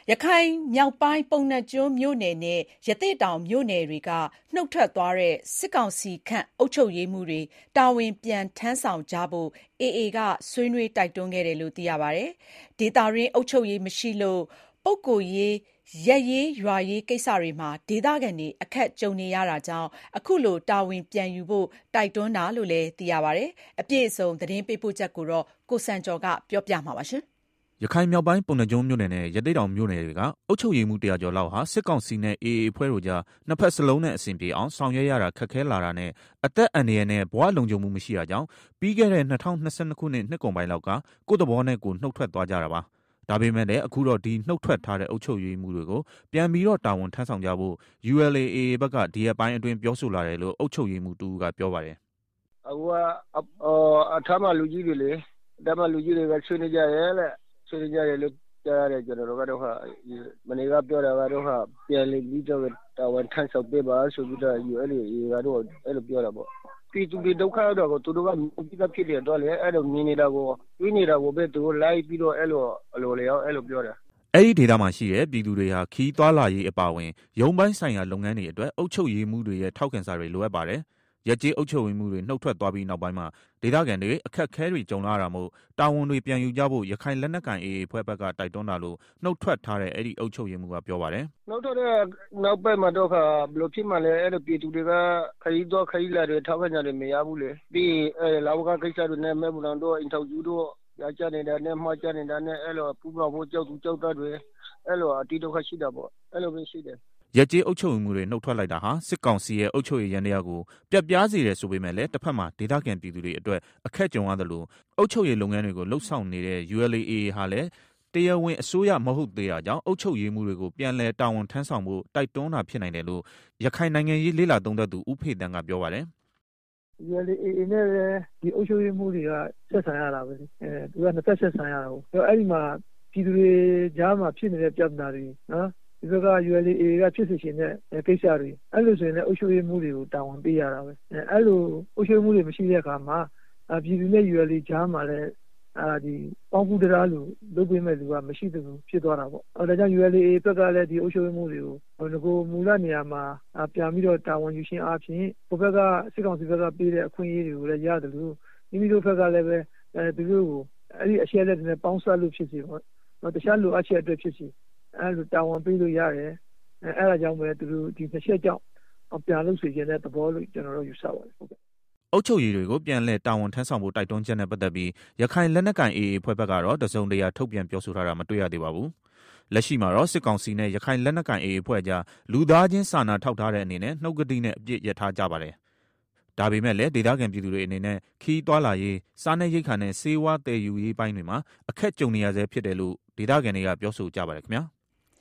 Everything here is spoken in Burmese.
ရခိုင်မြောက်ပိုင်းပုဏ္ဏားကျွန်းမြို့နယ်နဲ့ရသေ့တောင်မြို့နယ်တွေကနှုတ်ထွက်သွားတဲ့စစ်ကောင်စီခန့်အုပ်ချုပ်ရေးမှူးတွေတာဝန်ပြန်ထမ်းဆောင်ကြဖို့ AA ကဆွေးနွေးတိုက်တွန်းခဲ့တယ်လို့သိရပါတယ်။ဒေသတွင်းအုပ်ချုပ်ရေးမရှိလို့ပုဂ္ဂိုလ်ရေးရပ်ရေးရွာရေးကိစ္စတွေမှာဒေသခံတွေအခက်ကြုံနေရတာကြောင့်အခုလိုတာဝန်ပြန်ယူဖို့တိုက်တွန်းတာလို့လည်းသိရပါတယ်။အပြည့်အစုံသတင်းပေးပို့ချက်ကိုကိုစံကျော်ကပြောပြမှာပါ။ရခိုင်မြောက်ပိုင်းပုဏ္ဏားကျွန်းမြို့နယ်နဲ့ရသေ့တောင်မြို့နယ်တွေကအုပ်ချုပ်ရေးမှူး100ကျော်လောက်ဟာစစ်ကောင်စီနဲ့ AA အဖွဲ့တို့ကြားနှစ်ဖက်စလုံးနဲ့အဆင်ပြေအောင်ဆောင်ရွက်ရတာခက်ခဲလာတာနဲ့အသက်အန္တရာယ်နဲ့ဘဝလုံခြုံမှုမရှိတာကြောင့်ပြီးခဲ့တဲ့2022ခုနှစ်နှစ်ကုန်ပိုင်းလောက်ကကိုယ့်သဘောနဲ့ကိုယ်နှုတ်ထွက်သွားကြတာပါ။ဒါပေမဲ့လည်းအခုတော့ဒီနှုတ်ထွက်ထားတဲ့အုပ်ချုပ်ရေးမှူးတွေကိုပြန်ပြီးတော့တာဝန်ထမ်းဆောင်ကြဖို့ ULA/AA ဘက်ကဒီရက်ပိုင်းအတွင်းပြောဆိုလာတယ်လို့အုပ်ချုပ်ရေးမှူးတူကပြောပါတယ်။အခုကအထမလူကြီးတွေလေအထမလူကြီးတွေကဆွေးနွေးကြရဲဆွေးနွေးကြတယ်လို့ကြားရတယ်ကျွန်တော်တို့ကတော့မနေ့ကပြောတာကတော့ပြန်လည်ပြီးတော့တာဝန်ထမ်းဆောင်ပေးပါဆိုပြီးတော့ ULA/AA ကတော့အဲ့လိုပြောတာပေါ့ပြည်သူတွေဒုက္ခရောက်တာကိုသူတို့ကမြင်ပြီးသားဖြစ်တယ်တော့လေအဲ့လိုမြင်နေတာကိုတွေးနေတာကိုပဲသူတို့လိုက်ပြီးတော့အဲ့လိုလေအဲ့လိုပြောတာအဲ့ဒီဒေသမှာရှိတဲ့ပြည်သူတွေဟာခီးသွားလာရေးအပါအဝင်ရုံးပိုင်းဆိုင်ရာလုပ်ငန်းတွေအတွက်အုပ်ချုပ်ရေးမှူးတွေရဲ့ထောက်ခံစာတွေလိုအပ်ပါတယ်။ရက်ကျေးအုပ်ချုပ်ရေးမှူးတွေနှုတ်ထွက်သွားပြီးနောက်ပိုင်းမှာဒေသခံတွေအခက်အခဲတွေကြုံလာတာမို့တာဝန်တွေပြန်ယူကြဖို့ရခိုင်လက်နက်ကိုင် AA ဖွဲ့ဘက်ကတိုက်တွန်းတာလို့နှုတ်ထွက်ထားတဲ့အဲ့ဒီအုပ်ချုပ်ရေးမှူးကပြောပါတယ်။နှုတ်ထွက်တဲ့နောက်ပိုင်းမှာတော့ဘယ်လိုဖြစ်မှလဲအဲ့လိုပြည်သူတွေကခရီးသွားခရီးလာတွေထောက်ခံကြတယ်မရဘူးလေပြီးလာဝကကိစ္စတွေနဲ့မဲဘူလောင်တို့အင်ထောက်ကျူတို့ရကြနေတာနဲ့မှားကြနေတာနဲ့အဲ့လိုပူပေါင်းဖို့ကြောက်သူကြောက်သားတွေအဲ့လိုအတီးဒုက္ခရှိတာပေါ့အဲ့လိုပဲရှိတယ်ရက်ကျေးအုပ်ချုပ်ရေးမှူးတွေနှုတ်ထွက်လိုက်တာဟာစစ်ကောင်စီရဲ့အုပ်ချုပ်ရေးရန်တရားကိုပြတ်ပြားစေတယ်ဆိုပေမဲ့လည်းတစ်ဖက်မှာဒေသခံပြည်သူတွေအတွက်အခက်ကြုံရတယ်လို့အုပ်ချုပ်ရေးလုပ်ငန်းတွေကိုလှုပ်ဆောင်နေတဲ့ ULA/AA ဟာလည်းတရားဝင်အစိုးရမဟုတ်သေးတာကြောင့်အုပ်ချုပ်ရေးမှူးတွေကိုပြန်လည်တာဝန်ထမ်းဆောင်ဖို့တိုက်တွန်းတာဖြစ်နိုင်တယ်လို့ရခိုင်နိုင်ငံရေးလေ့လာသုံးသပ်သူဦးဖေတန်းကပြောပါတယ်။ ULA/AA နဲ့ဒီအုပ်ချုပ်ရေးမှူးတွေကဆက်ဆံရတာပဲသူကနှစ်ဖက်ဆက်ဆံရတာကိုအဲ့ဒီမှာပြည်သူတွေကြားမှာဖြစ်နေတဲ့ပြဿနာတွေနော်ဒီဘက်က ULA/AA ကဖြစ်စေချင်တဲ့ကိစ္စတွေအဲ့လိုဆိုရင်လည်းအုပ်ချုပ်ရေးမှူးတွေကိုတာဝန်ပေးရတာပဲအဲ့လိုအုပ်ချုပ်ရေးမှူးတွေမရှိတဲ့အခါမှာပြည်သူနဲ့ ULA ကြားမှာလည်းဒီပေါင်းကူးတရားလို့လုပ်ပေးမဲ့လူကမရှိသလိုဖြစ်သွားတာပေါ့ဒါကြောင့် ULA/AA ဘက်ကလည်းဒီအုပ်ချုပ်ရေးမှူးတွေကိုမူလနေရာမှာပြန်ပြီးတော့တာဝန်ယူခြင်းအပြင်ဟိုဘက်ကစစ်ကောင်စီဘက်ကပေးတဲ့အခွင့်အရေးတွေကိုလည်းရတယ်လို့မိမိတို့ဘက်ကလည်းပဲသူတို့ကိုအဲ့ဒီအချက်အလက်တွေနဲ့ပေါင်းစပ်လို့ဖြစ်စီပေါ့တခြားလိုအပ်ချက်အတွက်ဖြစ်စီအဲ့လိုတာဝန်ပေးလို့ရတယ်အဲ့ဒါကြောင့်ပဲသူတို့ဒီတစ်ချက်ကြောင့်ပြန်လို့ဆိုရင်တဲ့သဘောလို့ကျွန်တော်တို့ယူဆပါတယ်ဟုတ်ကဲ့အုပ်ချုပ်ရေးတွေကိုပြန်လည်တာဝန်ထမ်းဆောင်ဖို့တိုက်တွန်းချက်နဲ့ပတ်သက်ပြီးရခိုင်လက်နက်ကိုင် AA ဖွဲ့ဘက်ကတော့တစုံတရာထုတ်ပြန်ပြောဆိုထားတာမတွေ့ရသေးပါဘူး။လက်ရှိမှာတော့စစ်ကောင်စီနဲ့ရခိုင်လက်နက်ကိုင် AA ဖွဲ့ကြားလူသားချင်းစာနာထောက်ထားတဲ့အနေနဲ့နှုတ်ကတိနဲ့အပြစ်ရထားကြပါတယ်။ဒါပေမဲ့လည်းဒေသခံပြည်သူတွေအနေနဲ့ခီးသွားလာရေးစားနပ်ရိက္ခာနဲ့ဆေးဝါးတည်ယူရေးပိုင်းတွေမှာအခက်ကြုံနေရဆဲဖြစ်တယ်လို့ဒေသခံတွေကပြောဆိုကြပါတယ်ခင်ဗျာ။